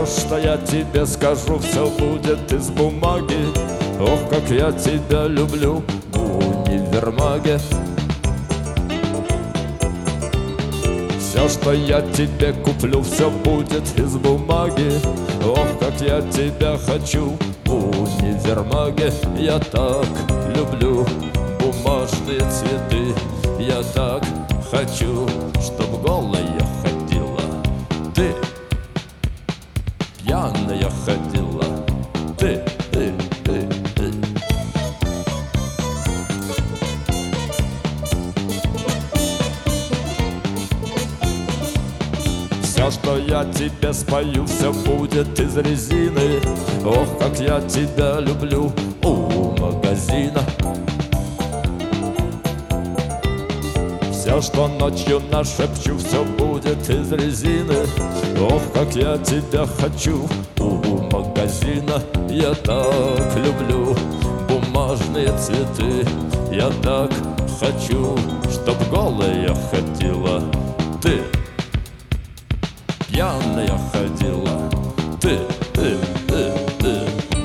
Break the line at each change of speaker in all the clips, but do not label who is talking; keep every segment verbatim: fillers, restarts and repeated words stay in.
Все, что я тебе скажу, все будет из бумаги. Ох, как я тебя люблю в универмаге. Все, что я тебе куплю, все будет из бумаги. Ох, как я тебя хочу в универмаге. Я так люблю бумажные цветы. Я так хочу, чтоб голая ходила ты, пьяная ходила ты, ты, ты, ты. Все, что я тебе спою, все будет из резины. Ох, как я тебя люблю у магазина. Все, что ночью нашепчу, все будет из резины. Ох, как я тебя хочу у магазина. Я так люблю бумажные цветы. Я так хочу, чтоб голая ходила ты, пьяная ходила ты, ты, ты, ты.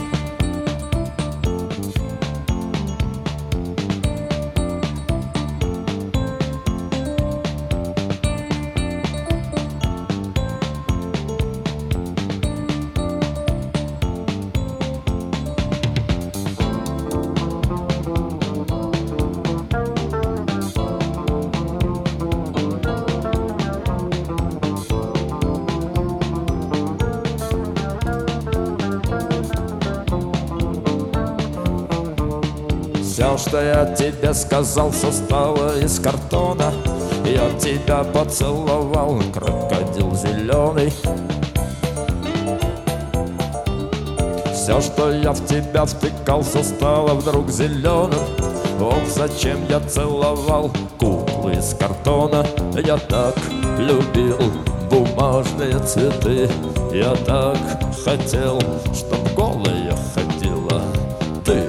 Все, что я тебе сказал, все стало из картона. Я тебя поцеловал, крокодил зеленый. Все, что я в тебя втыкал, все стало вдруг зеленым. Ох, зачем я целовал куклы из картона. Я так любил бумажные цветы. Я так хотел, чтоб голая ходила ты,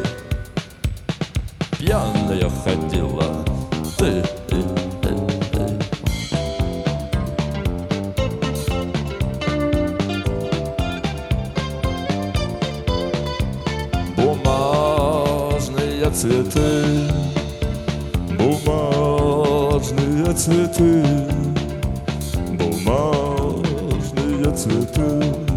пьяная ходила ты, ты, ты, ты. Бумажные цветы, бумажные цветы, бумажные цветы.